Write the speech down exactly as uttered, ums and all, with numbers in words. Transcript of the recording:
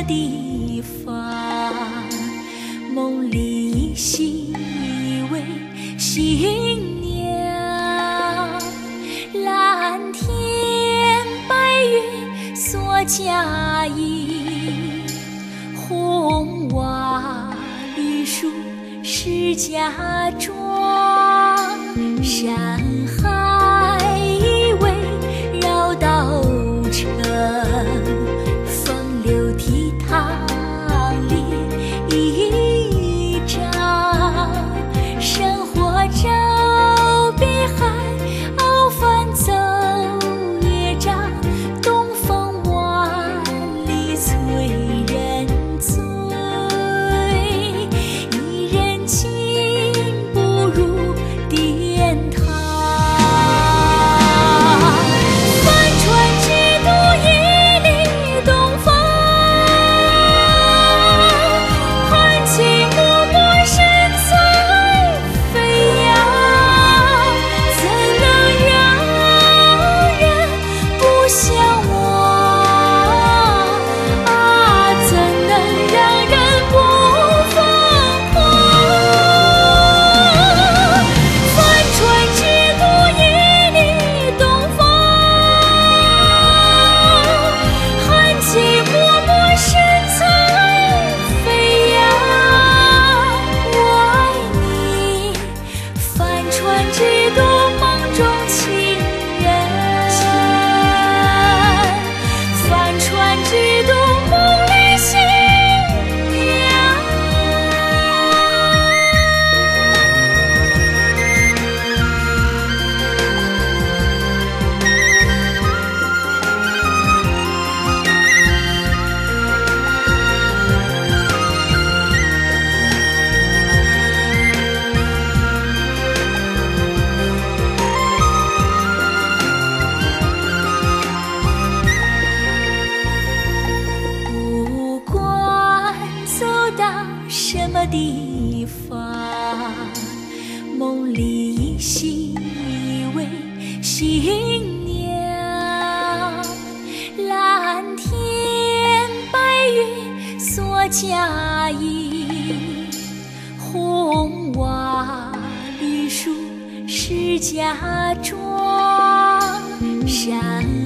地方？梦里依稀以为新娘，蓝天白云锁佳音，红瓦绿树是嫁妆，山海以为绕道成，风流倜傥里一张，生活照碧海，熬饭走夜账，东风万里催人醉，一人情不如殿堂。帆船几度一里东风，含情脉脉神采飞扬，怎能让人不相忘？啊，怎能让人不疯狂？帆船几度一里东风，含情脉脉神采飞扬。我爱你，帆船几度梦中情人，帆船几度梦里新娘。不管走到什么地方，梦里依稀以为新娘，蓝天白云锁佳音，红瓦绿树是嫁妆，山